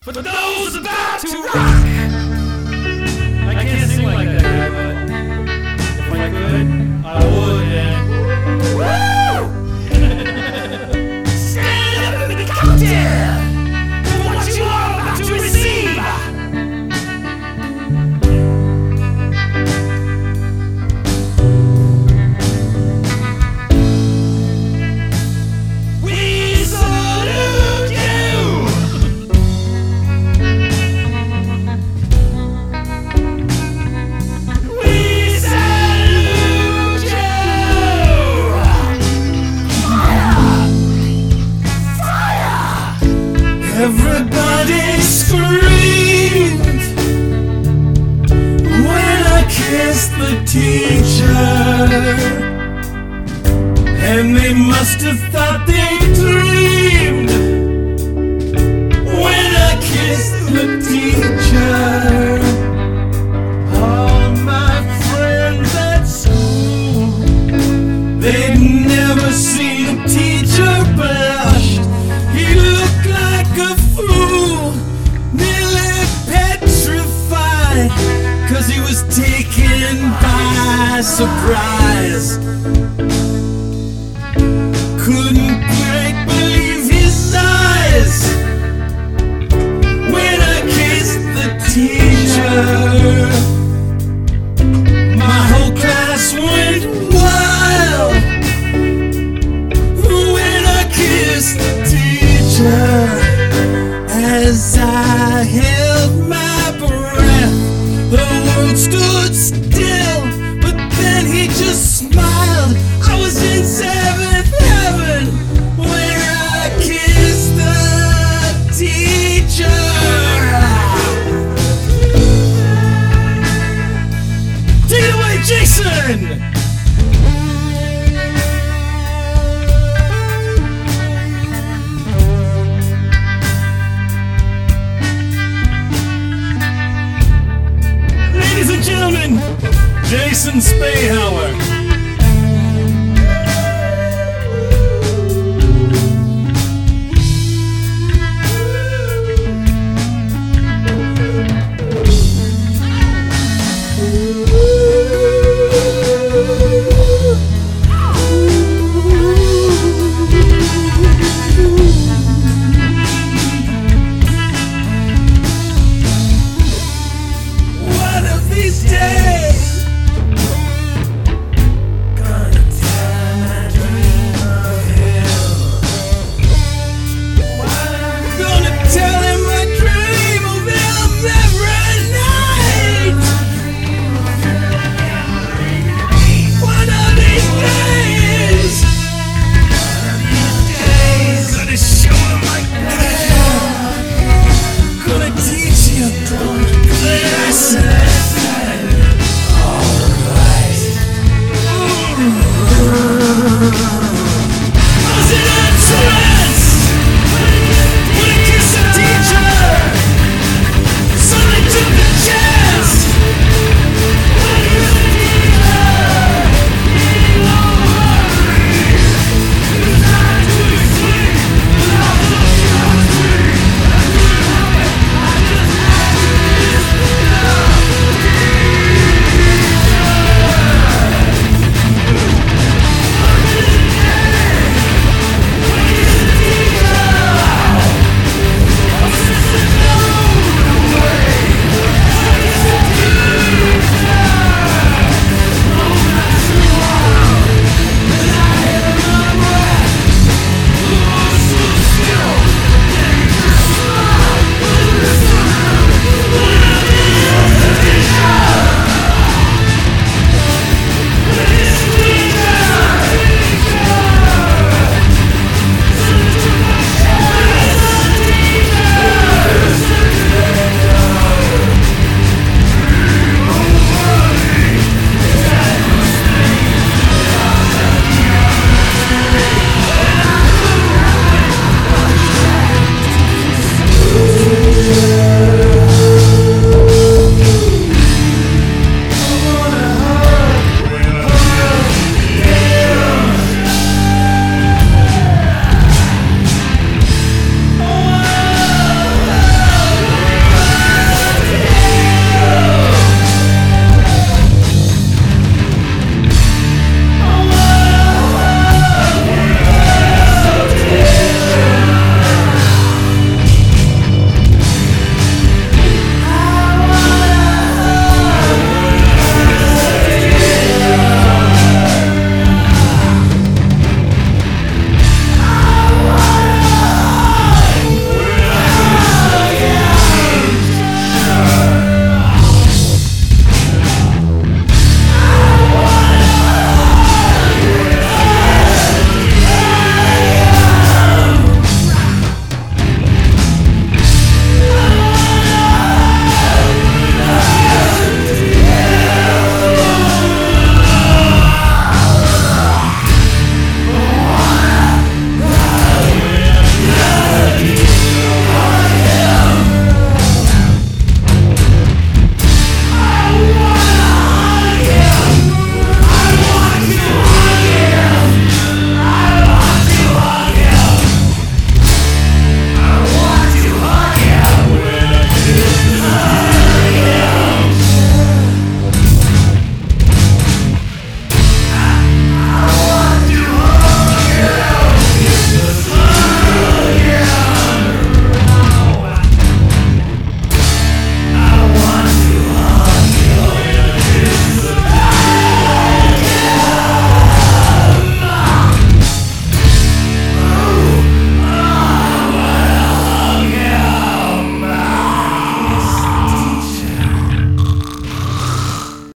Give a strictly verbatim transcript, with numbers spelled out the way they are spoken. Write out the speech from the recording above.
for those about to rock. I can't sing like that guy, but if I could, I would. And woo! Stand up and be counted for what you are about to receive. We salute you. We salute you. Fire! Fire! Everybody screamed when I kissed the teacher. And they must have thought they dreamed when I kissed the teacher. All my friends at school, they'd never seen a teacher blush. He looked like a fool, nearly petrified, 'cause he was taken by surprise. Couldn't quite believe his eyes when I kissed the teacher. My whole class went wild when I kissed the teacher. As I held my breath, the world stood still, but then he just smiled. I was in seventh heaven when I kissed the teacher. Take it away, Jason! Ladies and gentlemen, Jason Spahauer.